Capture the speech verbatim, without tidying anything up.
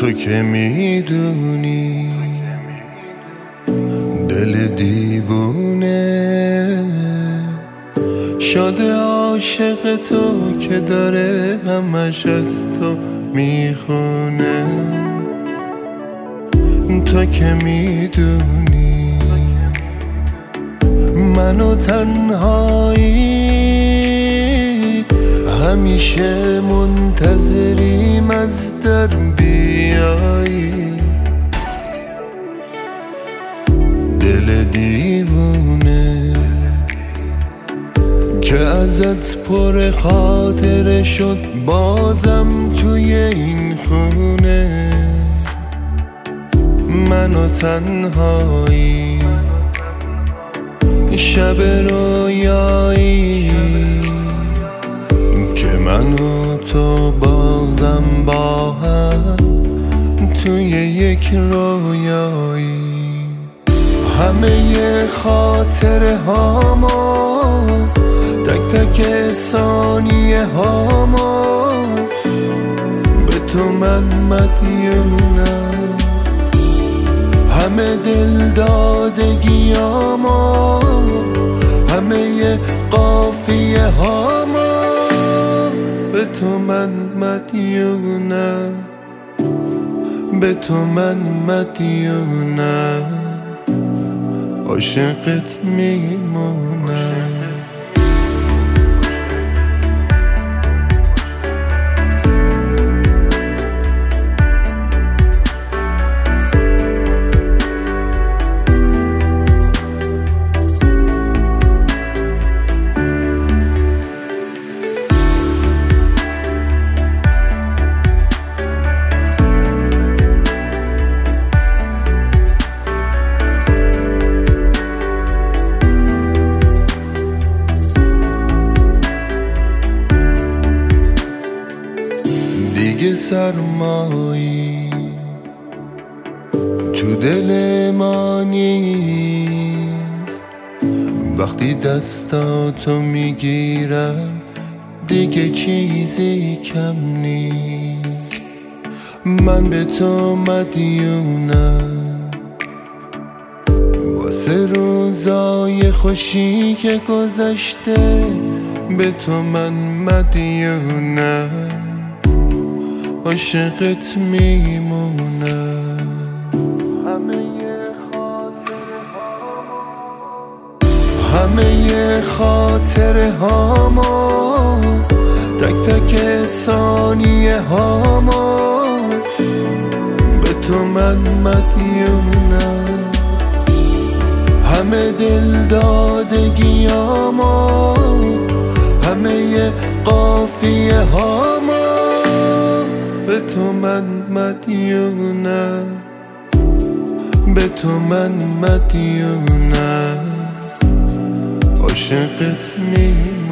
تو که میدونی دل دیوونه شده عاشق تو که داره همش از تو میخونه. تو که میدونی منو تنهایی همیشه منتظریم از در بیایی. دل دیوونه که ازت پر خاطره شد بازم توی این خونه. منو تنهایی شب رویایی که من و تو بازم با هم توی یک رویایی. همه خاطره هامو تک تک ثانیه هامو به تو من مدیونم. همه دل دادگیامو همه قافیه هامو به تو من مدیونم. به تو من مدیونم عاشقت میمونم. دیگه سرمایی تو دل ما نیست. وقتی دستاتو میگیرم دیگه چیزی کم نیست. من به تو مدیونم واسه روزای خوشی که گذشته. به تو من مدیونم عاشقت میمونم. همه خاطره هامو همه خاطره هامو تک تک ثانیه هامو به تو من مدیونم. همه دل دادگیامو همه قافیه هامو به تو من مدیونم. به تو من مدیونم عاشقت می